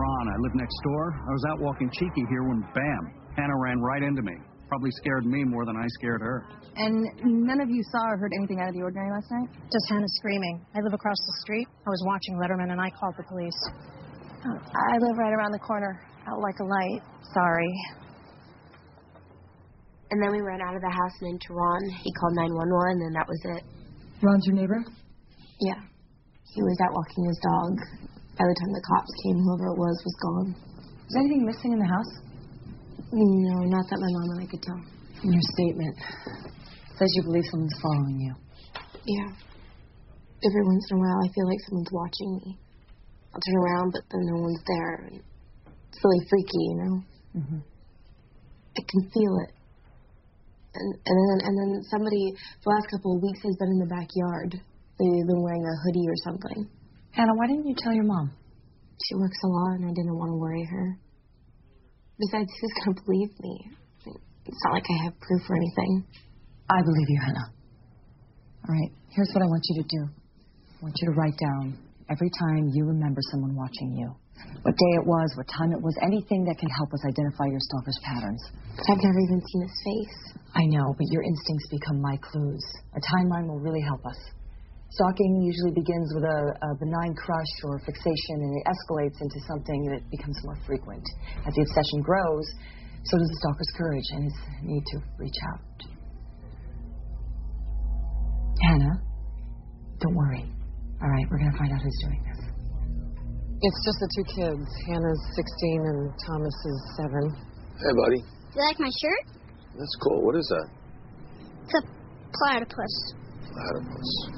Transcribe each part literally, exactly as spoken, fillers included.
Ron. I live next door. I was out walking cheeky here when, bam, Hannah ran right into me. Probably scared me more than I scared her. And none of you saw or heard anything out of the ordinary last night? Just Hannah screaming. I live across the street. I was watching Letterman and I called the police. Oh, I live right around the corner, out like a light. Sorry. And then we ran out of the house and into Ron. He called nine one one, and that was it. Ron's your neighbor? Yeah. He was out walking his dog. By the time the cops came, whoever it was was gone. Was anything missing in the house? No, not that my mom and I could tell. In your statement, says you believe someone's following you. Yeah. Every once in a while, I feel like someone's watching me. I'll turn around, but then no one's there. And it's really freaky, you know? Mm-hmm. I can feel it. And, and, then, and then somebody, the last couple of weeks, has been in the backyard. They've been wearing a hoodie or something. Hannah, why didn't you tell your mom? She works a lot, and I didn't want to worry her. Besides, who's going to believe me? It's not like I have proof or anything. I believe you, Hannah. All right, here's what I want you to do. I want you to write down every time you remember someone watching you. What day it was, what time it was, anything that can help us identify your stalker's patterns. But I've never even seen his face. I know, but your instincts become my clues. A timeline will really help us. Stalking usually begins with a, a benign crush or fixation, and it escalates into something that becomes more frequent. As the obsession grows, so does the stalker's courage and his need to reach out. Hannah, don't worry. All right, we're going to find out who's doing this. It's just the two kids. Hannah's sixteen and Thomas is seven. Hey, buddy. You like my shirt? That's cool. What is that? It's a platypus. Platypus.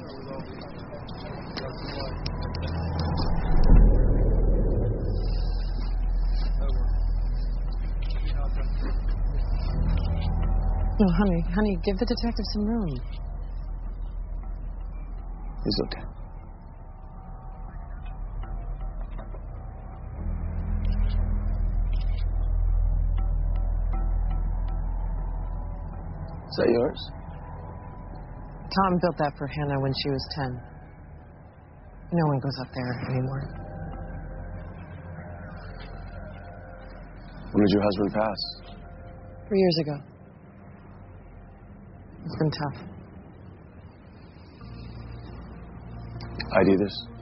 Oh, honey, honey, give the detective some room. He's okay. Is that yours? Tom built that for Hannah when she was ten. No one goes up there anymore. When did your husband pass? Three years ago. It's been tough. I D this.